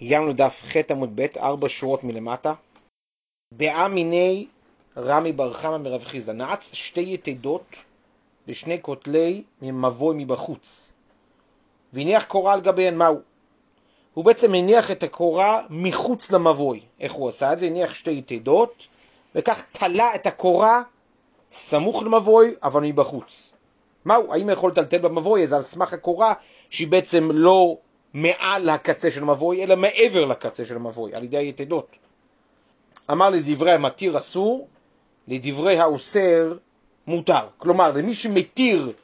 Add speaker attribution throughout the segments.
Speaker 1: הגענו לדף ח' עמוד ב', 4 שורות מלמטה. דעה מיני רמי בר חמא מרב חיסדא, נעץ שתי יתדות ושני כותלי מבוי מבחוץ, והניח קורה על גביהן. מהו? הוא בעצם הניח את הקורה מחוץ למבוי. איך הוא עשה את זה? הניח שתי יתדות וכך תלה את הקורה סמוך למבוי אבל מבחוץ. מהו? האם יכול לטלטל במבוי? אז על סמך הקורה שהיא בעצם לא מעל הקצה של המבוי אלא מעבר לקצה של המבוי על ידי היתדות. אמר לדברי המתיר אסור, לדברי האוסר מותר. כלומר, למי שמתיר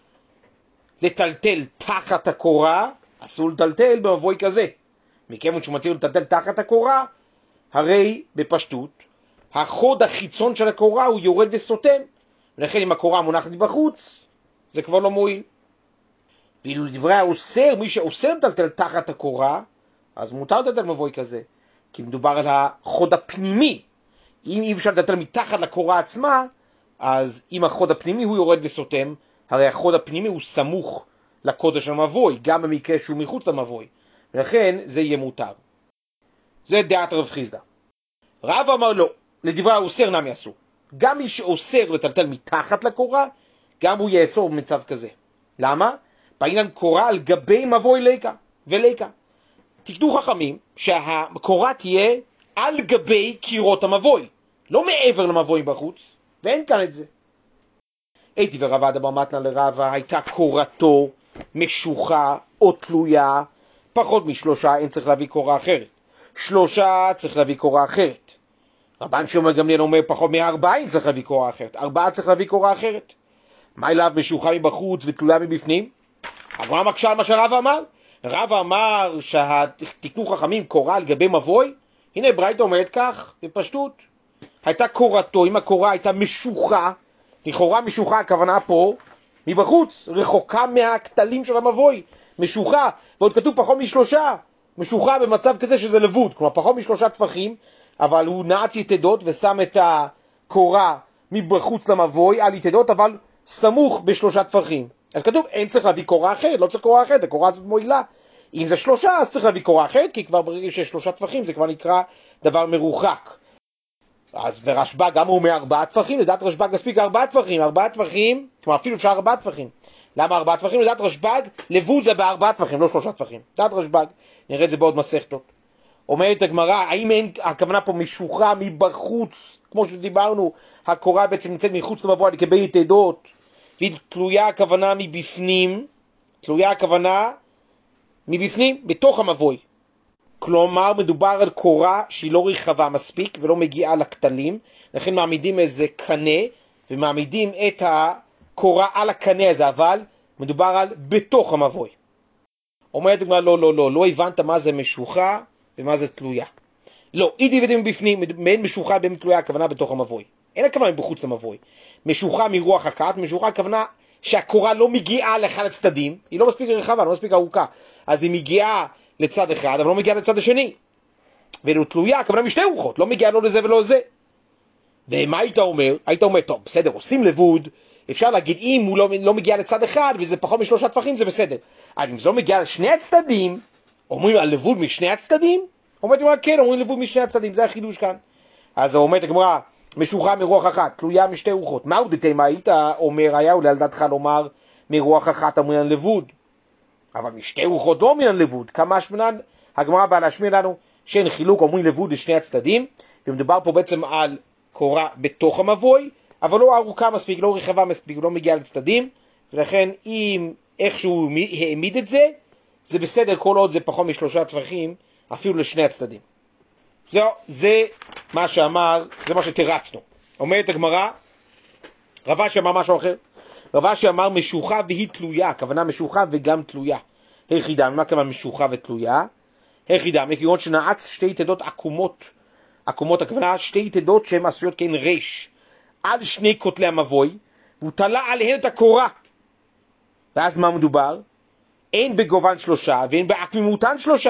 Speaker 1: לטלטל תחת הקורה, אסור לטלטל במבוי כזה. מכיוון שהוא מתיר לטלטל תחת הקורה, הרי בפשטות החוד החיצון של הקורה הוא יורד וסותם, ולכן אם הקורה מונחת בחוץ זה כבר לא מועיל. ואילו לדברי האוסר, מי שאוסר לטלטל תחת הקורה, אז מותר לטלטל מבוי כזה, כי מדובר על החוד הפנימי. אם אי אפשר לטלטל מתחת לקורה עצמה, אז אם החוד הפנימי הוא יורד וסותם, הרי החוד הפנימי הוא סמוך לקודש של המבוי, גם במקרה שהוא מחוץ למבוי, ולכן זה יהיה מותר. זה דעת רב חיסדא. רב אמר לא, לדברי האוסר נמי אסור. גם מי שאוסר לטלטל מתחת לקורה, גם הוא יאסור במצב כזה. למה? בעניין קורה על גבי מבוי ליקה וליקה. תקנו חכמים שהקורה תהיה על גבי קירות המבוי, לא מעבר למבוי בחוץ, ואין כאן את זה. הייתי ורבא דבר מתנה לרבא, הייתה קורתו משוחה או תלויה, פחות משלושה אין צריך להביא קורה אחרת, 3 צריך להביא קורה אחרת. רבן שמעון גמליאל אומר פחות מ4 אין צריך להביא קורה אחרת, 4 צריך להביא קורה אחרת. מה אליו משוחה מבחוץ ותלויה מבפנים? הגמרא מקשה על מה שרבא אמר. רבא אמר שתקנו חכמים קורה על גבי מבוי. הנה ברייתא אומרת כך בפשטות, הייתה קורתו, אם הקורה הייתה משוחה, לכאורה משוחה הכוונה פה מבחוץ, רחוקה מהכתלים של המבוי, משוחה, ועוד כתוב פחות מ3, משוחה במצב כזה שזה לבוד, כלומר פחות מ3 טפחים, אבל הוא נעץ יתדות ושם את הקורה מבחוץ למבוי על יתדות, אבל סמוך ב3 טפחים. אז כתוב אין צריך להביא קורה אחרת, לא צריך קורה אחרת, הקורה הזאת מועילה. אם זה 3 אז צריך להביא קורה אחרת, כי כבר ברגע שיש 3 טפחים זה כבר נקרא דבר מרוחק. אז ורשב"ג גם הוא אומר 4 טפחים, לדעת רשב"ג מספיק 4 טפחים, 4 טפחים, כלומר אפילו אפשר 4 טפחים. למה 4 טפחים? לדעת רשב"ג לבוד זה ב4 טפחים, לא 3 טפחים. לדעת רשב"ג, נראה את זה בעוד מסכתות. אומרת הגמרא, האם אין הכוונה פה משוחה מבחוץ, כמו שדיברנו, הקורה בעצם נמצאת מחוץ למבוי לגבי יתדות, והיא תלויה הכוונה מבפנים, תלויה הכוונה מבפנים, בתוך המבוי. כלומר, מדובר על קורה שהיא לא רחבה מספיק ולא מגיעה לכתלים, לכן מעמידים איזה קנה, ומעמידים את הקורה על הקנה הזה, אבל מדובר על בתוך המבוי. אומרת הגמרא, לא הבנת מה זה משוחה ומה זה תלויה. לא, אידי ודי מבפנים, מעין משוחה בין תלויה, הכוונה בתוך המבוי. אין הכוונה בחוץ למבוי. משוחה מרוח הקט, משוחה הכוונה שהקורה לא מגיעה לאחד הצדדים, היא לא מספיק רחבה, לא מספיק ארוכה, אז היא מגיעה לצד אחד, אבל לא מגיעה לצד השני. ואילו תלויה, הכוונה משתי רוחות, לא מגיעה לא לזה ולא לזה. ומה היית אומר? היית אומר, טוב, בסדר, עושים לבוד, אפשר להגיד, אם הוא לא מגיע לצד אחד, וזה פחות מ3 טפחים, זה בסדר. אבל אם זה לא מגיע לשני הצדדים, אומרים על לבוד משני הצדדים? אומרת הגמרא, כן, אומרים לבוד משני הצדדים, זה החידוש כאן. אז אומרת הגמרא, משוחה מרוח אחת, תלויה משתי רוחות. מהו דתימה? היית אומר, היה אולי על דעתך לומר, מרוח אחת אמרינן לבוד. אבל משתי רוחות לא אמרינן לבוד. כמה שמנן, הגמרא באה להשמיע לנו, שאין חילוק, אומרים לבוד לשני הצדדים, ומדובר פה בעצם על קורה בתוך המבוי, אבל לא ארוכה מספיק, לא רחבה מספיק, לא מגיעה לצדדים, ולכן אם איכשהו העמיד את זה, זה בסדר כל עוד זה פחות מ3 טפחים, אפילו לשני הצדדים. זה מה שאמר, זה מה שתרצנו. אומרת הגמרא, רב אשי אמר משהו אחר. רב אשי אמר משוחה והיא תלויה, הכוונה משוחה וגם תלויה. היחידה, מה כמובן משוחה ותלויה? היחידה, מכיוון שנעץ שתי יתדות עקומות, הכוונה שתי יתדות שהן עשויות כאין רש, על שני כותלי המבוי, והוא תלה עליהן את הקורה. ואז מה מדובר? אין בגובן 3 ואין בעקמימותן 3.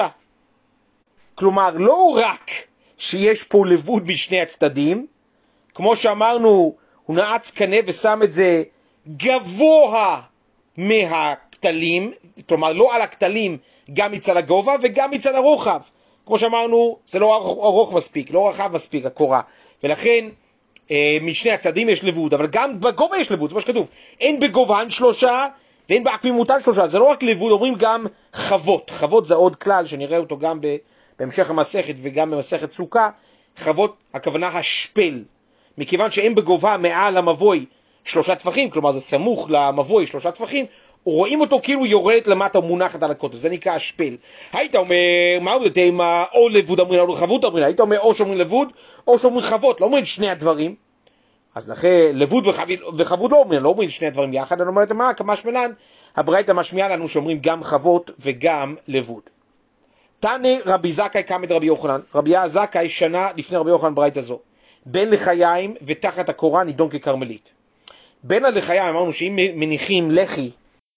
Speaker 1: כלומר, לא רק שיש פה לבוד משני הצדדים, כמו שאמרנו, הוא נעץ קנה ושם את זה גבוה מהכתלים, כלומר לא על הכתלים, גם מצד הגובה וגם מצד הרוחב. כמו שאמרנו, זה לא ארוך מספיק, לא רחב מספיק, הקורה. ולכן, משני הצדים יש לבוד, אבל גם בגובה יש לבוד, זה מה שכתוב. אין בגובהן 3 ואין בעקמימותן 3. זה לא רק לבוד, אומרים גם חוות. חוות זה עוד כלל שנראה אותו גם בהמשך המסכת וגם במסכת סוכה. חוות, הכוונה השפל. מכיוון שאין בגובה מעל המבוי 3 טפחים, כלומר זה סמוך למבוי 3 טפחים, רואים אותו כאילו יורדת למטה ומונחת על הקוטב, זה נקרא השפל. היית אומר, מה אומרת, או לבוד אומרים, או חבות אומרים, היית אומר או שאומרים לבוד, או שאומרים חבות, לא אומרים שני הדברים. אז לכן לבוד וחבות לא אומרים שני הדברים יחד, אני אומרת, מה, כמשמען, הברייתא משמיעה לנו שאומרים גם חבות וגם לבוד. תני רבי זכאי קמת רבי יוחנן, רבי זכאי שנה לפני רבי יוחנן ברייתא זו, בין לחיים ותחת הקורה נידון כקרמלית. בין הלחיים אמרנו שאם מניחים לחי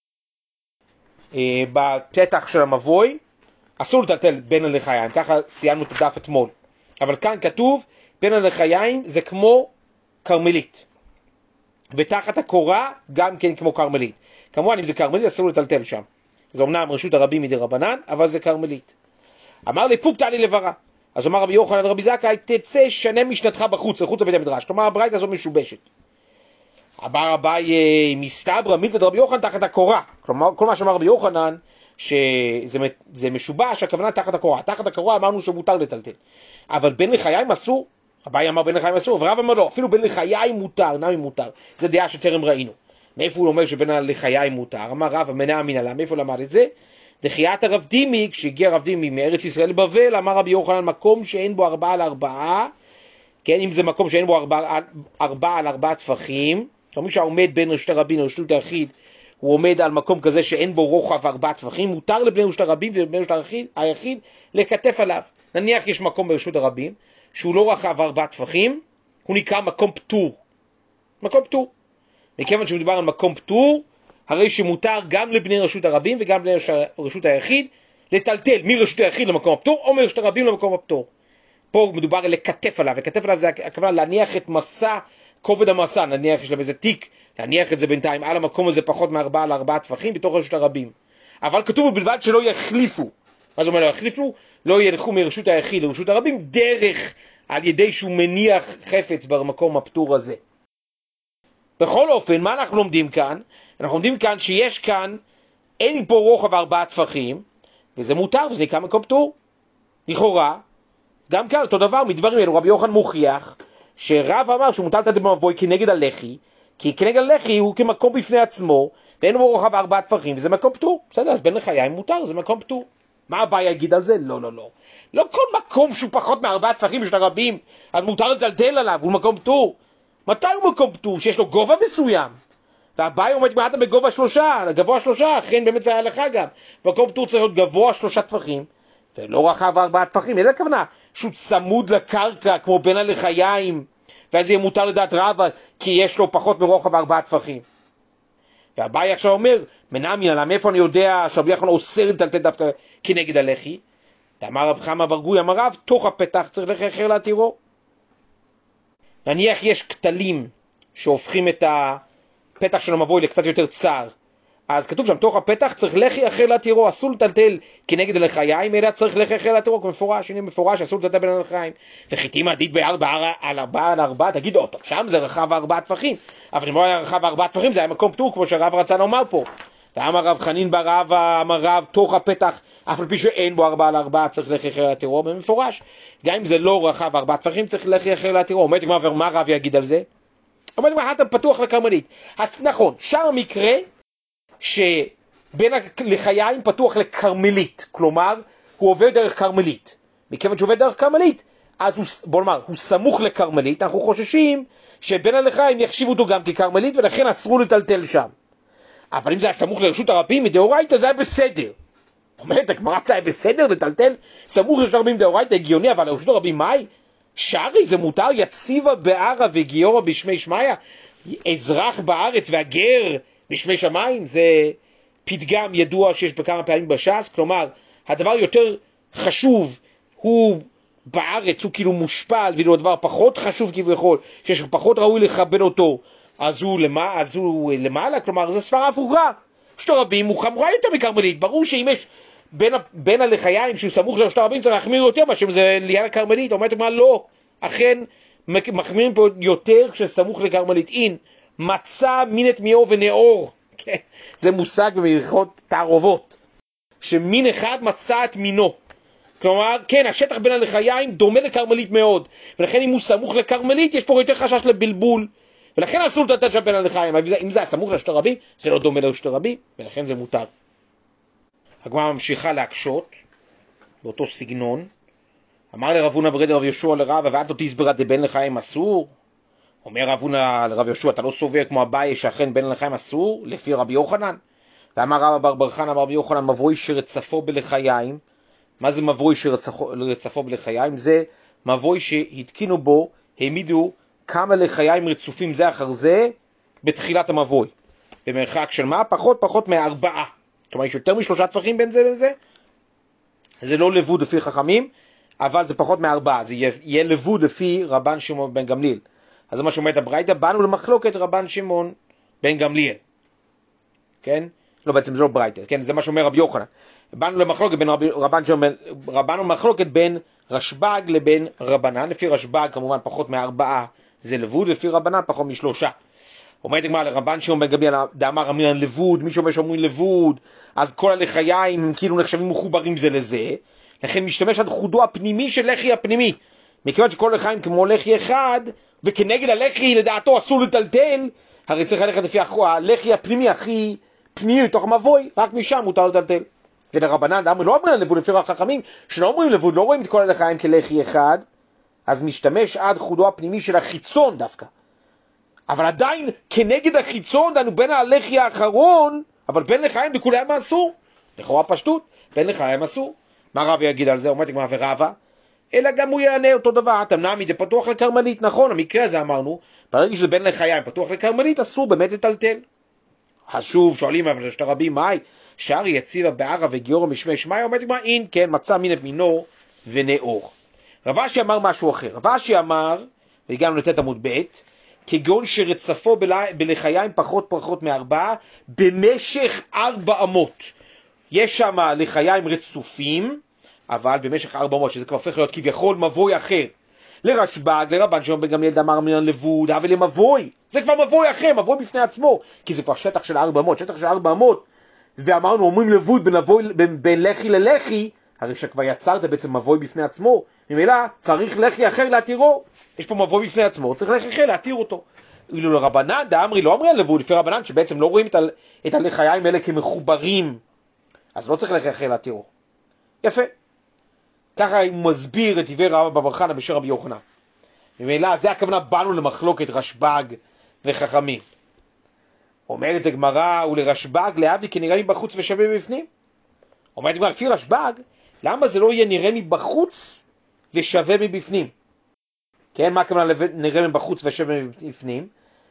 Speaker 1: בפתח של המבוי, אסור לטלטל בין הלחיים, ככה סיימנו את הדף אתמול. אבל כאן כתוב, בין הלחיים זה כמו קרמלית. ותחת הקורה גם כן כמו קרמלית. כמובן אם זה קרמלית אסור לטלטל שם. זה אומנם רשות הרבים מדי רבנן, אבל זה קרמלית. אמר לי פוק תעלי לברה. אז אמר רבי יוחנן רבי זכאי, תצא שנה משנתך בחוץ, לחוץ לבית המדרש. כלומר הברייתא הזו משובשת. אמר אביי מסתברא מילתא רבי יוחנן תחת הקורה. כלומר כל מה שאמר רבי יוחנן שזה משובש, הכוונה תחת הקורה. תחת הקורה אמרנו שמותר לטלטל. אבל בין לחיים אסור. אביי אמר בין לחיים אסור, ורב אמר לא, אפילו בין לחיים מותר, נמי מותר. זה דעה שטרם ראינו. מאיפה הוא אומר שבין לחיים מותר? אמר רב המנע מנהלה, מאיפה למד את זה? דחיית הרב דימי, כשהגיע הרב דימי מארץ ישראל לבבל, אמר רבי יוחנן מקום שאין בו 4 על 4, כן, אם זה מקום שאין בו 4 על 4 טפחים, כלומר שעומד בין רשות הרבים לרשות היחיד, הוא עומד על מקום כזה שאין בו רוחב 4 טפחים, מותר לבני רשות הרבים ובני רשות היחיד לכתף עליו. נניח יש מקום ברשות הרבים, שהוא לא רחב 4 טפחים, הוא נקרא מקום פטור. מקום פטור. מכיוון שמדובר על מקום פטור, הרי שמותר גם לבני רשות הרבים וגם לבני רשות היחיד, לטלטל מרשות היחיד למקום הפטור, או מרשות הרבים למקום הפטור. פה מדובר על לכתף עליו, וכתף עליו זה הכוונה להניח את מסע, כובד המסע, נניח יש לה איזה תיק, להניח את זה בינתיים על המקום הזה פחות מ4 על 4 טפחים בתוך רשות הרבים. אבל כתוב בלבד שלא יחליפו. מה זאת אומרת לא יחליפו? לא ילכו מרשות היחיד לרשות הרבים דרך על ידי שהוא מניח חפץ במקום הפטור הזה. בכל אופן, מה אנחנו לומדים כאן? אנחנו לומדים כאן שיש כאן, אין פה רוחב 4 טפחים, וזה מותר, וזה נקרא מקום פטור. לכאורה, גם כאן אותו דבר, מדברים אלו, רבי יוחנן מוכיח, שרב אמר שהוא מותר לתת במבוי כנגד הלחי, כי כנגד הלחי הוא כמקום בפני עצמו, ואין בו רוחב 4 טפחים, וזה מקום פטור. בסדר, אז בין לחיים מותר, זה מקום פטור. מה הבא יגיד על זה? לא, לא, לא. לא כל מקום שהוא פחות מ4 טפחים של הרבים, אז מותר לטלטל עליו, הוא מקום פטור. מתי הוא מקום פטור? שיש לו גובה מסוים. והבאי עומד מעט בגובה 3, גבוה 3, אכן באמת זה ההלכה גם. מקום פטור צריך להיות גבוה 3 טפחים, ולא רחב 4 טפחים. איזה הכוונה? שהוא צמוד לקרקע כמו בין הלחיים, ואז יהיה מותר לדעת רבה, כי יש לו פחות מרוחב 4 טפחים. והבאי עכשיו אומר, מנעמין עליו, מאיפה אני יודע שרבי יוחנן אוסר לטלטל דווקא כנגד הלחי? אמר רב חמא בר גורי, אמר רב, תוך הפתח צריך לחי אחר להתירו. נניח יש כתלים שהופכים את הפתח של המבוי לקצת יותר צר, אז כתוב שם תוך הפתח צריך לחי אחר להתירו, אסור לטלטל כנגד הלחיים, אלא צריך לחי אחר להתירו, כמפורש, הנה מפורש, אסור לטלטל בין הלחיים. וחיתים עדית ב4 על 4, תגיד, טוב, שם זה רחב 4 טפחים, אבל אם לא היה רחב 4 טפחים, זה היה מקום פטור, כמו שהרב רצה לומר פה. ואמר רב חנין ברב, אמר רב, תוך הפתח, אף על פי שאין בו 4 על 4, צריך לחי אחר להתירו, במפורש. גם אם זה לא רחב 4 טפחים, צריך לחי אחר להתירו. אומרת מה רב יגיד על זה? אומרת מה, אתה פתוח לקרמלית. אז נכון, שם המקרה שבין הלחיים פתוח לקרמלית, כלומר, הוא עובר דרך קרמלית. מכיוון שהוא עובר דרך קרמלית, אז הוא, בוא נאמר, הוא סמוך לקרמלית, אנחנו חוששים שבין הלחיים יחשיבו אותו גם כקרמלית, ולכן אסרו לטלטל שם. אבל אם זה היה סמוך לרשות הרבים מדאורייתא, זה היה בסדר. אומרת, הגמרא זה היה בסדר לטלטל סמוך לרשות הרבים מדאורייתא, הגיוני, אבל לרשות הרבים מהי? שרי, זה מותר, יציבה בערה וגיורא בשמי שמיא, אזרח בארץ והגר בשמי שמיים, זה פתגם ידוע שיש בכמה פעמים בש"ס, כלומר, הדבר יותר חשוב הוא בארץ, הוא כאילו מושפל, ואילו הדבר פחות חשוב כביכול, שיש פחות ראוי לכבד אותו, אז הוא למעלה, כלומר, זה סברה הפוכה. רשות הרבים הוא חמורה יותר מקרמלית, ברור שאם יש בין הלחיים שהוא סמוך לשלושת הרבים צריך להחמיר יותר מאשר זה ליד הכרמלית. אומרת מה לא, אכן מחמירים פה יותר כשסמוך לכרמלית. אין, מצא מין את מיהו ונאור, כן? זה מושג במריחות תערובות, שמין אחד מצא את מינו. כלומר, כן, השטח בין הלחיים דומה לכרמלית מאוד, ולכן אם הוא סמוך לכרמלית יש פה יותר חשש לבלבול, ולכן אסור לתת שם בין הלחיים. אם זה סמוך לשלושת הרבים, זה לא דומה לשלושת הרבים, ולכן זה מותר. הגמרא ממשיכה להקשות באותו סגנון. אמר לרב הונא ברד רב יהושע לרב, ואתו תסברא דבין לחיים אסור? אומר רב הונא לרב יהושע, אתה לא סובר כמו אביי שאכן בין לחיים אסור לפי רבי יוחנן? ואמר רבא בר חנא אמר רבי יוחנן, מבוי שרצפו בלחיים. מה זה מבוי שרצפו בלחיים? זה מבוי שהתקינו בו, העמידו כמה לחיים רצופים זה אחר זה בתחילת המבוי, במרחק של מה? פחות מ4. כלומר יש יותר מ3 טפחים בין זה לזה. זה לא לבוד לפי חכמים, אבל זה פחות מ4, זה יהיה לבוד לפי רבן שמעון בן גמליאל. אז זה מה שאומרת הברייתא, באנו למחלוקת רבן שמעון בן גמליאל. כן? לא, בעצם זה לא ברייתא, כן? זה מה שאומר רבי יוחנן. באנו למחלוקת בין רבנו מחלוקת בין רשב"ג לבין רבנן. לפי רשב"ג כמובן פחות מ4 זה לבוד, לפי רבנן פחות מ3. אומרת הגמרא לרבן שמעון בן גמליאל דאמר אמרינן לבוד, מי שאומר שאומרים לבוד, אז כל הלחיים הם כאילו נחשבים מחוברים זה לזה, לכן משתמש עד חודו הפנימי של לחי הפנימי. מכיוון שכל לחיים כמו לחי אחד, וכנגד הלחי לדעתו אסור לטלטל, הרי צריך ללכת לפי הלחי הפנימי הכי פנימי מתוך המבוי, רק משם מותר לטלטל. ולרבנן דאמר לא אומרים לבוד, לפי החכמים שלא אומרים לבוד, לא רואים את כל הלחיים כלחי אחד, אז משתמש עד חודו הפנימי של החיצון דווקא. אבל עדיין כנגד החיצון דנו בין הלחי האחרון, אבל בין לחיים בכולם אסור. לכאורה פשטות, בין לחיים אסור. מה רב יגיד על זה? אומרת מה ורבא? אלא גם הוא יענה אותו דבר. תמנמי זה פתוח לקרמלית, נכון, המקרה הזה אמרנו, ברגע שזה בין לחיים פתוח לקרמלית, אסור באמת לטלטל. אז שוב שואלים, אבל יש הרבים, מאי? שערי יציבה בערה וגיורא משמי שמיא, אומרת מה? אין, כן, מצא מין את מינו ונאור. רב אשי אמר משהו אחר. רב אשי אמר, והגענו לתת עמוד ב', כגון שרצפו בלחיים פחות מ4 במשך 4 אמות. יש שם לחיים רצופים, אבל במשך 4 אמות, שזה כבר הופך להיות כביכול מבוי אחר. לרשב"ג, לרבן שמעון בן גמליאל דאמר אמרינן לבוד, אבל למבוי. זה כבר מבוי אחר, מבוי בפני עצמו, כי זה כבר שטח של 4 אמות, שטח של 4 אמות. ואמרנו, אומרים לבוד בין לחי ללחי, הרי שכבר יצרת בעצם מבוי בפני עצמו, ממילא צריך לחי אחר להתירו. יש פה מבוי בפני עצמו, צריך לחי אחר להתיר אותו. אילו לרבנן דאמרי לא אמרינן לבוד, לפי רבנן שבעצם לא רואים את הלחיים האלה כמחוברים, אז לא צריך לחי אחר להתירו. יפה. ככה הוא מסביר את דברי רבא בר חנא בשם רבי יוחנן. ממילא זה הכוונה, באנו למחלוקת רשב"ג וחכמים. אומרת הגמרא, ולרשב"ג להביא כנראה מבחוץ ושווה מבפנים. אומרת הגמרא, לפי רשב"ג, למה זה לא יהיה נראה מבחוץ ושווה מבפנים? כן, מה הכוונה נראה מבחוץ ושווה מבפנים?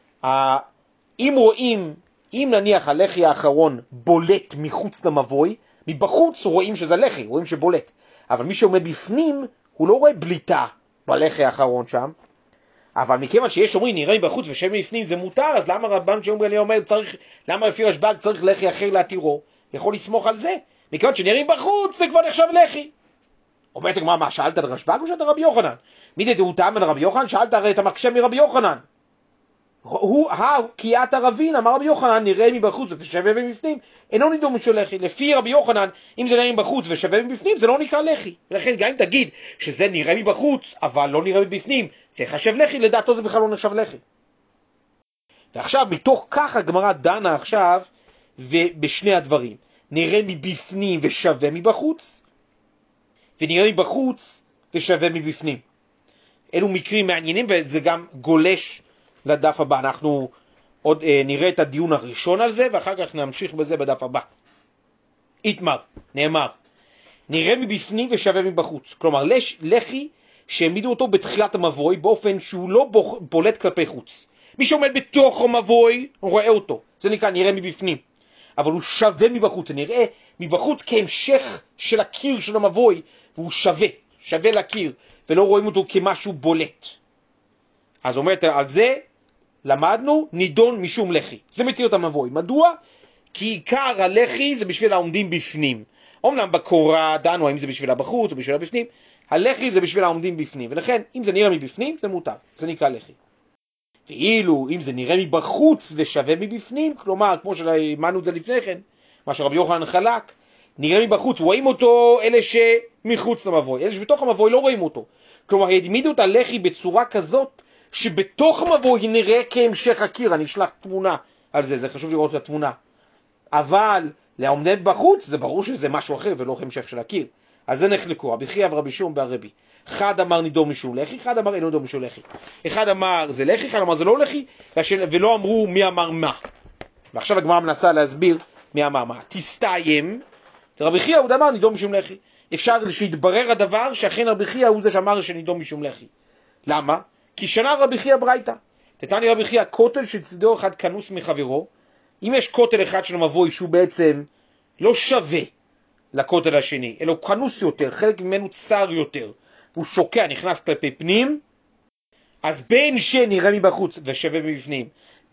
Speaker 1: אם נניח הלחי האחרון בולט מחוץ למבוי, מבחוץ רואים שזה לחי, רואים שבולט. אבל מי שעומד בפנים, הוא לא רואה בליטה בלחי האחרון שם. אבל מכיוון שיש אומרים נראה מבחוץ ושווה מבפנים זה מותר, אז למה רבן שמעון בן גמליאל אומר למה לפי רשב"ג צריך לחי אחר להתירו? יכול לסמוך על זה. מכיוון שנראה מבחוץ זה כבר נחשב לחי. אומרת הגמרא, מה, שאלת על רשב"ג או שאלת רבי יוחנן? מי דהוא טעם על רבי יוחנן? שאלת הרי את המקשה מרבי יוחנן. קיאת הרבין, אמר רבי יוחנן, נראה מבחוץ ושווה מבפנים, אינו נידון משל לחי. לפי רבי יוחנן, אם זה נראה מבחוץ ושווה מבפנים, זה לא נקרא לחי. ולכן גם אם תגיד שזה נראה מבחוץ, אבל לא נראה מבפנים, זה חשב לחי, לדעתו זה בכלל לא נחשב לחי. ועכשיו, מתוך כך הגמרא דנה עכשיו, ובשני הדברים. נראה מבפנים ושווה מבחוץ, ונראה מבחוץ ושווה מבפנים. אלו מקרים מעניינים, וזה גם גולש לדף הבא. אנחנו עוד נראה את הדיון הראשון על זה, ואחר כך נמשיך בזה בדף הבא. איתמר, נאמר, נראה מבפנים ושווה מבחוץ. כלומר, לחי שהעמידו אותו בתחילת המבוי, באופן שהוא לא בולט כלפי חוץ. מי שעומד בתוך המבוי, הוא רואה אותו. זה נקרא נראה מבפנים. אבל הוא שווה מבחוץ. זה נראה מבחוץ כהמשך של הקיר של המבוי, והוא שווה לקיר, ולא רואים אותו כמשהו בולט. אז אומרת, על זה למדנו נידון משום לחי. זה מתיר את המבוי. מדוע? כי עיקר הלחי זה בשביל העומדים בפנים. אומנם בקורה דנו האם זה בשבילה בחוץ או בשבילה בפנים, הלחי זה בשביל העומדים בפנים, ולכן אם זה נראה מבפנים זה מותר, זה נקרא לחי. ואילו אם זה נראה מבחוץ ושווה מבפנים, כלומר כמו שאמרנו את זה לפני כן, מה שרבי יוחנן חלק, נראה מבחוץ, רואים אותו אלה שמחוץ למבוי, אלה שבתוך המבוי לא רואים אותו. כלומר העמידו את הלחי בצורה כזאת שבתוך המבוי נראה כהמשך הקיר. אני אשלח תמונה על זה, זה חשוב לראות את התמונה. אבל לעומד בחוץ זה ברור שזה משהו אחר ולא המשך של הקיר. אז זה נחלקו, רבי חייא ורבי שמעון ברבי. אחד אמר נידון משום לחי, אחד אמר אינו נידון משום לחי. אחד אמר זה לחי, אחד אמר זה לא לחי, ולא אמרו מי אמר מה. ועכשיו הגמרא מנסה להסביר מי אמר מה. תסתיים, רבי חייא הוא אמר נידון משום לחי. אפשר שיתברר הדבר שאכן רבי חייא הוא זה שאמר שנידון משום לחי. למה? כי שנה רבי חייא ברייתא. תתני רבי חייא כותל שצדו אחד כנוס מחברו. אם יש כותל אחד של המבוי שהוא בעצם לא שווה לכותל השני, אלא הוא כנוס יותר, חלק ממנו צר יותר, והוא שוקע, נכנס כלפי פנים, אז בין שנראה מבחוץ ושווה מבפנים,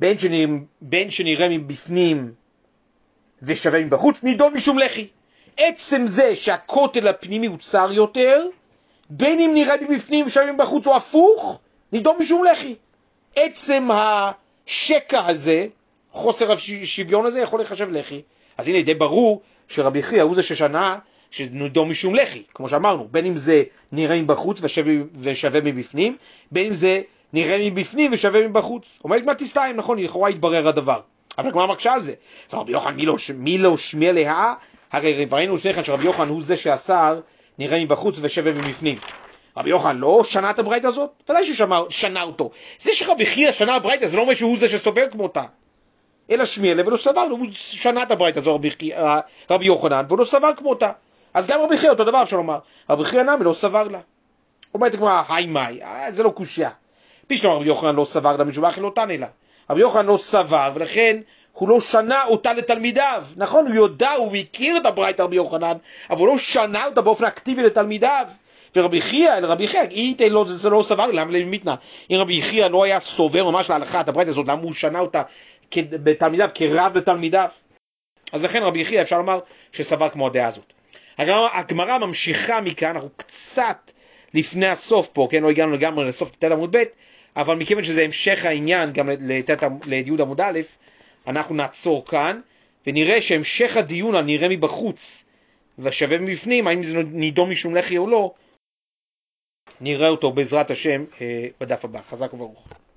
Speaker 1: בין שנראה מבפנים ושווה מבחוץ, נידון משום לחי. עצם זה שהכותל הפנימי הוא צר יותר, בין אם נראה מבפנים ושווה מבחוץ או הפוך, נידון משום לחי. עצם השקע הזה, חוסר השוויון הזה יכול לחשב לחי. אז הנה די ברור שרבי חייא הוא זה ששנה שנידון משום לחי, כמו שאמרנו, בין אם זה נראה מבחוץ ושווה מבפנים, בין אם זה נראה מבפנים ושווה מבחוץ. אומרת מה תסתיים, נכון, לכאורה יתברר הדבר. אבל כמו מקשה על זה, רבי יוחנן מי לא שמיע לה, הרי ראינו לפני כן שרבי יוחנן הוא זה שאסר נראה מבחוץ ושווה מבפנים. רבי יוחנן לא שנה את הברייתא הזאת? ודאי ששנה אותו. זה שרבי חייא שנה הברייתא זה לא אומר שהוא זה שסובר כמותה, אלא שמיע לה ולא סבר, הוא שנה את הברייתא הזו רבי יוחנן ולא סבר כמותה. אז גם רבי חייא אותו דבר שלומר, רבי חייא נמי לא סבר לה. אומרת כמו היי מאי, זה לא קושיה. פשטום רבי יוחנן לא סבר לה משום אחי לא תנא לה. רבי יוחנן לא סבר ולכן הוא לא שנה אותה לתלמידיו. נכון, הוא יודע, הוא מכיר את הברייתא רבי יוחנן, אבל הוא לא שנה אותה באופן אקטיבי לתלמידיו. ורבי חייא, זה לא סבר, למה למתנה? אם רבי חייא לא היה סובר ממש להלכה את הברייתא הזאת, למה הוא שנה אותה בתלמידיו, כרב לתלמידיו? אז לכן רבי חייא אפשר לומר שסבר כמו הדעה הזאת. הגמרא ממשיכה מכאן, אנחנו קצת לפני הסוף פה, כן, לא הגענו לגמרי לסוף תת עמוד ב', אבל מכיוון שזה המשך העניין גם לי' עמוד א', אנחנו נעצור כאן, ונראה שהמשך הדיון על נראה מבחוץ ושווה מבפנים, האם זה נידון משום לחי או לא, נראה אותו בעזרת השם בדף הבא. חזק וברוך.